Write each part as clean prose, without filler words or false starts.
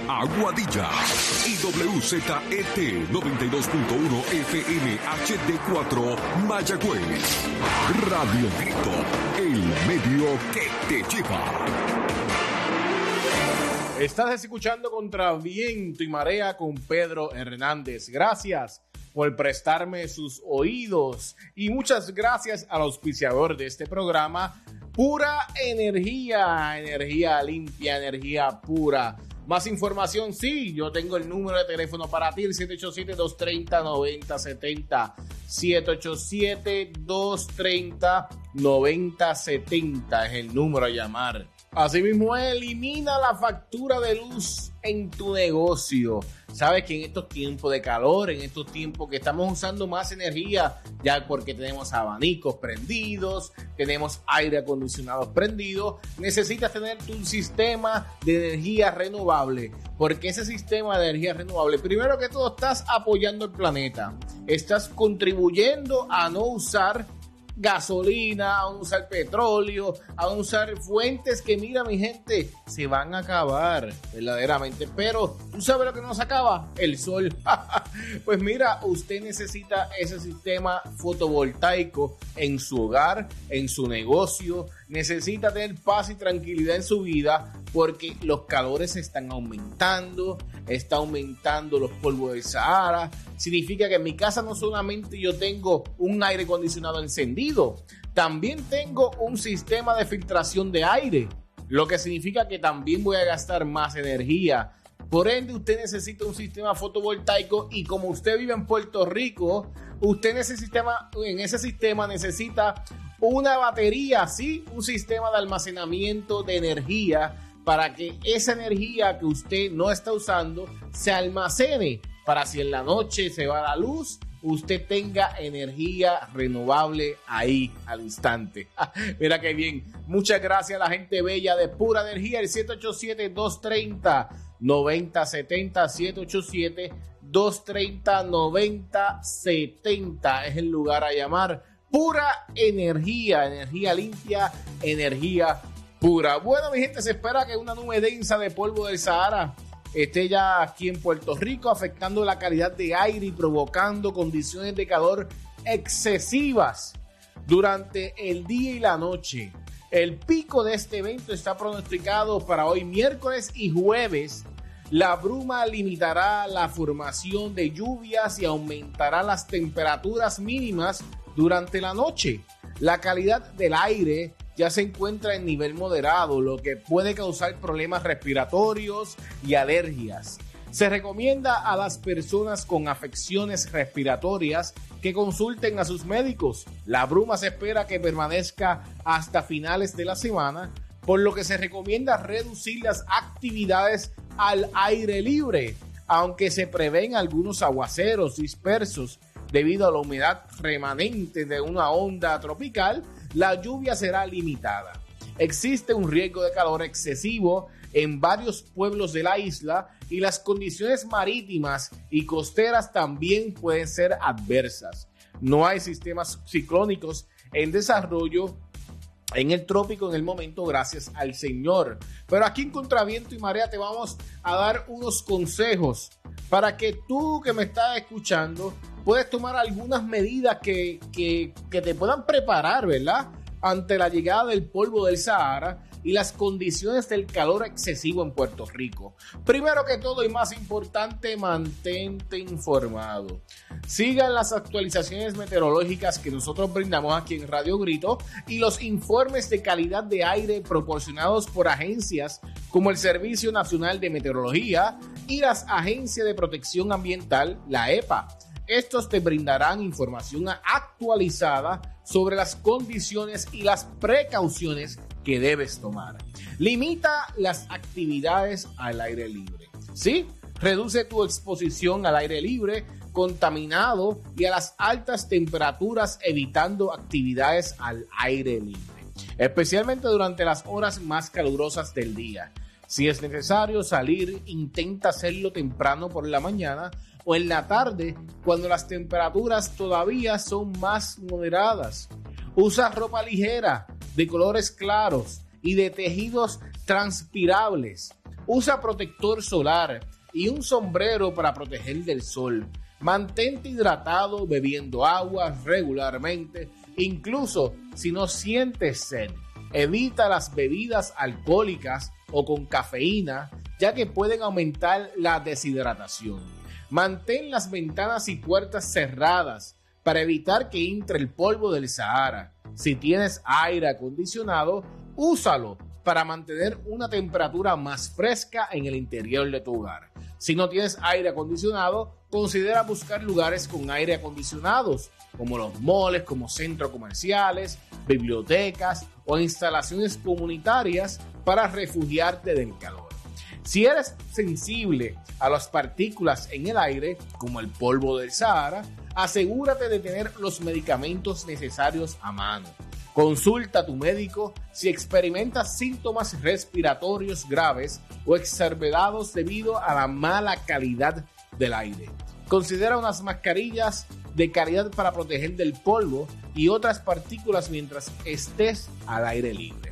Aguadilla y WZET 92.1 FM HD4 Mayagüez. Radio Grito, el medio que te lleva. Estás escuchando Contra Viento y Marea con Pedro Hernández. Gracias por prestarme sus oídos y muchas gracias al auspiciador de este programa, Pura Energía, energía limpia, energía pura. Más información, sí, yo tengo el número de teléfono para ti, el 787-230-9070, 787-230-9070 es el número a llamar. Asimismo, elimina la factura de luz en tu negocio. Sabes que en estos tiempos de calor, en estos tiempos que estamos usando más energía, ya porque tenemos abanicos prendidos, tenemos aire acondicionado prendido, necesitas tener tu sistema de energía renovable, porque ese sistema de energía renovable, primero que todo, estás apoyando el planeta, estás contribuyendo a no usar gasolina, a usar petróleo, a usar fuentes que, mira mi gente, se van a acabar verdaderamente, pero ¿tú sabes lo que nos acaba? El sol. Pues mira, usted necesita ese sistema fotovoltaico en su hogar, en su negocio, necesita tener paz y tranquilidad en su vida porque los calores están aumentando, está aumentando los polvos del Sahara. Significa que en mi casa no solamente yo tengo un aire acondicionado encendido, también tengo un sistema de filtración de aire, lo que significa que también voy a gastar más energía. Por ende, usted necesita un sistema fotovoltaico y como usted vive en Puerto Rico, usted en ese sistema necesita una batería, sí, un sistema de almacenamiento de energía para que esa energía que usted no está usando se almacene para si en la noche se va la luz, usted tenga energía renovable ahí al instante. Mira qué bien. Muchas gracias a la gente bella de Pura Energía, el 787-230-9070, 787-230-9070 es el lugar a llamar. Pura Energía, energía limpia, energía pura. Bueno, mi gente, se espera que una nube densa de polvo del Sahara esté ya aquí en Puerto Rico, afectando la calidad de aire y provocando condiciones de calor excesivas durante el día y la noche. El pico de este evento está pronosticado para hoy miércoles y jueves. La bruma limitará la formación de lluvias y aumentará las temperaturas mínimas durante la noche. La calidad del aire ya se encuentra en nivel moderado, lo que puede causar problemas respiratorios y alergias. Se recomienda a las personas con afecciones respiratorias que consulten a sus médicos. La bruma se espera que permanezca hasta finales de la semana, por lo que se recomienda reducir las actividades al aire libre, aunque se prevén algunos aguaceros dispersos debido a la humedad remanente de una onda tropical. La lluvia será limitada. Existe un riesgo de calor excesivo en varios pueblos de la isla y las condiciones marítimas y costeras también pueden ser adversas. No hay sistemas ciclónicos en desarrollo en el trópico en el momento, gracias al Señor. Pero aquí en Contraviento y Marea te vamos a dar unos consejos para que tú que me estás escuchando puedes tomar algunas medidas que te puedan preparar, ¿verdad?, ante la llegada del polvo del Sahara y las condiciones del calor excesivo en Puerto Rico. Primero que todo y más importante, mantente informado. Sigan las actualizaciones meteorológicas que nosotros brindamos aquí en Radio Grito y los informes de calidad de aire proporcionados por agencias como el Servicio Nacional de Meteorología y las Agencias de Protección Ambiental, la EPA. Estos te brindarán información actualizada sobre las condiciones y las precauciones que debes tomar. Limita las actividades al aire libre. ¿Sí? Reduce tu exposición al aire libre, contaminado y a las altas temperaturas, evitando actividades al aire libre, especialmente durante las horas más calurosas del día. Si es necesario salir, intenta hacerlo temprano por la mañana o en la tarde, cuando las temperaturas todavía son más moderadas. Usa ropa ligera, de colores claros y de tejidos transpirables. Usa protector solar y un sombrero para proteger del sol. Mantente hidratado bebiendo agua regularmente, incluso si no sientes sed. Evita las bebidas alcohólicas o con cafeína, ya que pueden aumentar la deshidratación. Mantén las ventanas y puertas cerradas para evitar que entre el polvo del Sahara. Si tienes aire acondicionado, úsalo para mantener una temperatura más fresca en el interior de tu hogar. Si no tienes aire acondicionado, considera buscar lugares con aire acondicionados, como los malls, como centros comerciales, bibliotecas o instalaciones comunitarias para refugiarte del calor. Si eres sensible a las partículas en el aire, como el polvo del Sahara, asegúrate de tener los medicamentos necesarios a mano. Consulta a tu médico si experimentas síntomas respiratorios graves o exacerbados debido a la mala calidad del aire. Considera unas mascarillas de calidad para proteger del polvo y otras partículas mientras estés al aire libre.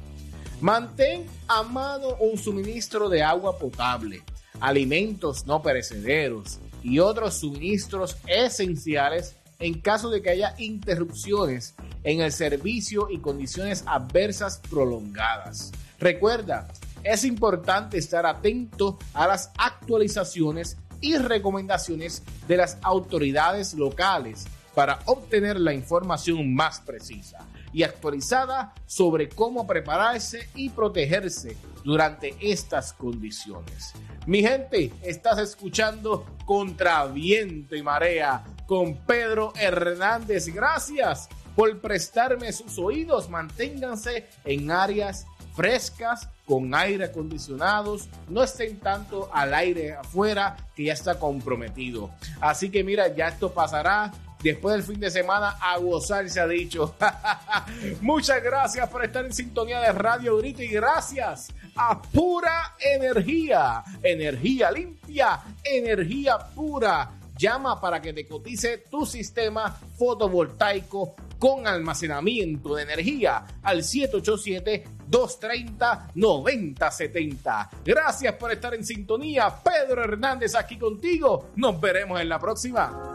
Mantén a mano un suministro de agua potable, alimentos no perecederos y otros suministros esenciales en caso de que haya interrupciones en el servicio y condiciones adversas prolongadas. Recuerda, es importante estar atento a las actualizaciones y recomendaciones de las autoridades locales para obtener la información más precisa y actualizada sobre cómo prepararse y protegerse durante estas condiciones. Mi gente, estás escuchando Contra Viento y Marea con Pedro Hernández. Gracias por prestarme sus oídos. Manténganse en áreas frescas, con aire acondicionados, no estén tanto al aire afuera que ya está comprometido. Así que mira, ya esto pasará. Después del fin de semana, a gozar se ha dicho. Muchas gracias por estar en sintonía de Radio Grito y gracias a Pura Energía. Energía limpia, energía pura. Llama para que te cotice tu sistema fotovoltaico con almacenamiento de energía al 787-230-9070. Gracias por estar en sintonía. Pedro Hernández aquí contigo. Nos veremos en la próxima.